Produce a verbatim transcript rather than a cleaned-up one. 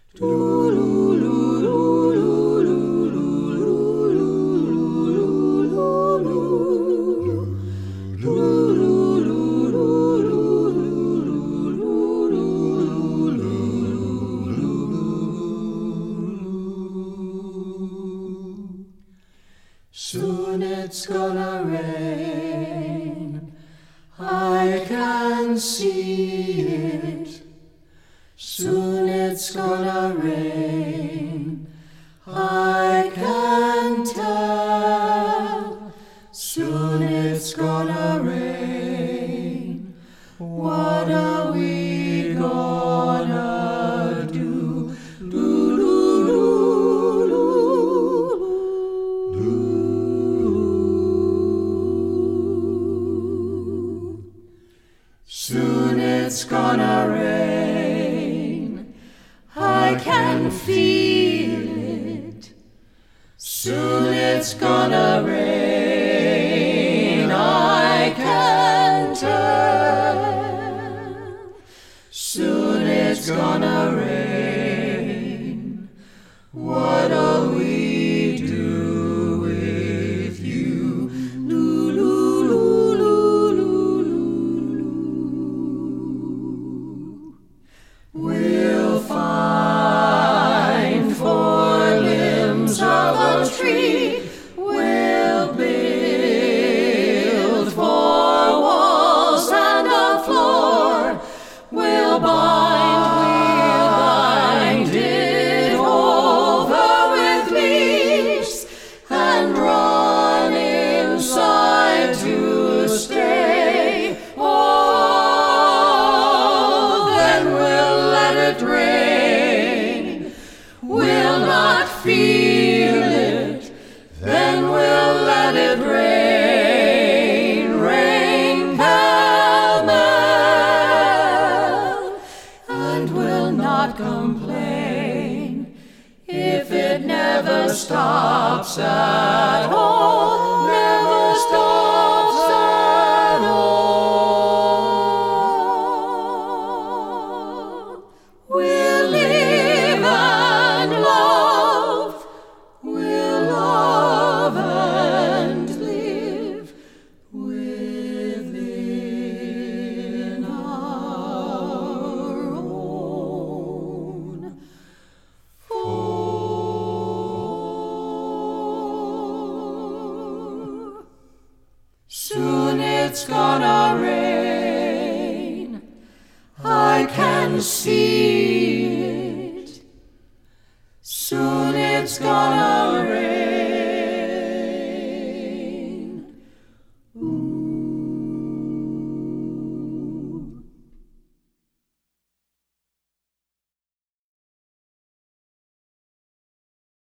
Soon it's gonna rain, I can see it. Soon it's gonna rain, I can tell. Soon it's gonna rain, what are we gonna do? Do, do, do, do, do. Soon it's gonna rain, I can feel it. Soon it's gonna rain, I can tell. Soon it's gonna rain, what'll we do with you? Loo, loo, loo, loo, loo, loo. We'll find four limbs of a tree, we'll build four walls and a floor, we'll bind, we'll bind it over with leaves and run inside to stay. Oh, then we'll let it rain, we'll not feel it, then we'll let it rain, rain pell-mell, and we'll not complain if it never stops at all, never stops at all. We'll live and love, we'll love and live within our own four. Soon it's gonna rain, I can see